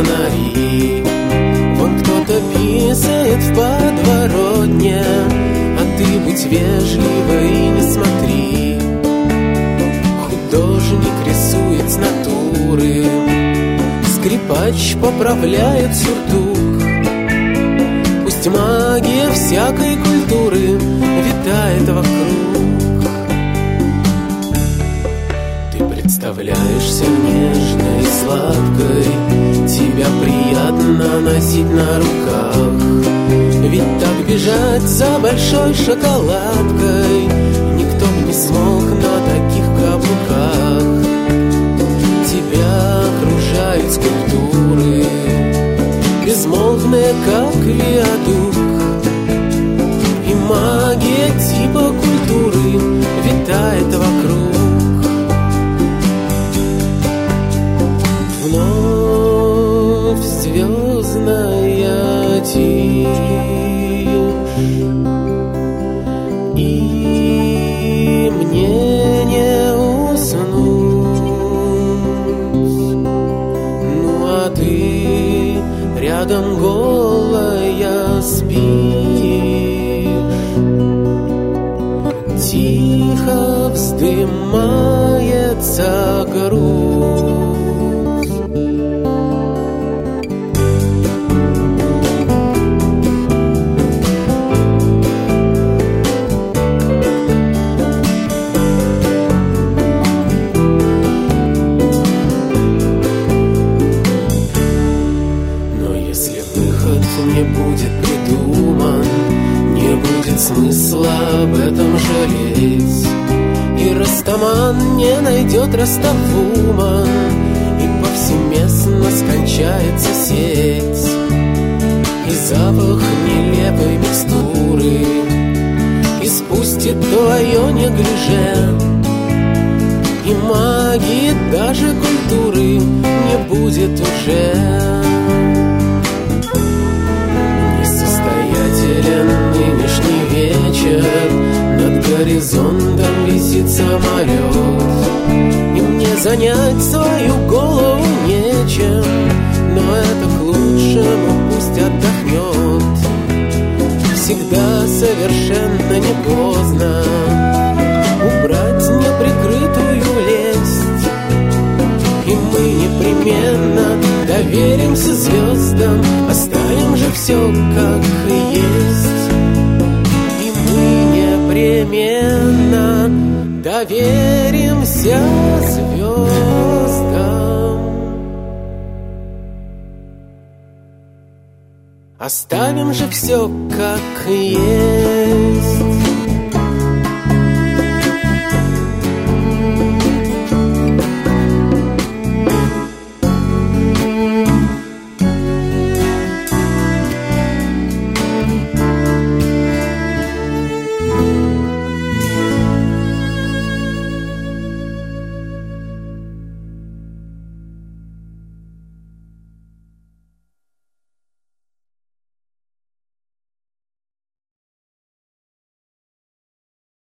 фонари. Вон кто-то писает в подворотне, а ты будь вежлива и не смотри. Художник рисует с натуры, скрипач поправляет сюртук. Пусть магия всякой культуры витает вокруг. Ты представляешься нежной и сладкой, тебя приятно носить на руках. Ведь так бежать за большой шоколадкой никто бы не смог на таких каблуках. Тебя окружают скульптуры, безмолвные, как виадук. И магия типа культуры витает вокруг. Вновь звездная тишь, и мне не уснуть. Ну а ты рядом голая спишь, тихо вздымается грудь. Не будет придуман, не будет смысла об этом жалеть. И Растаман не найдет Растовуман, и повсеместно скончается сеть. И запах нелепой микстуры испустит твое неглиже. И магии даже культуры не будет уже. Нынешний вечер, над горизонтом висит самолет, и мне занять свою голову нечем, но это к лучшему, пусть отдохнет. Всегда совершенно не поздно убрать неприкрытую лесть, и мы непременно доверимся звездам, оставим же все как и есть. И мы непременно доверимся звездам, оставим же все как и есть.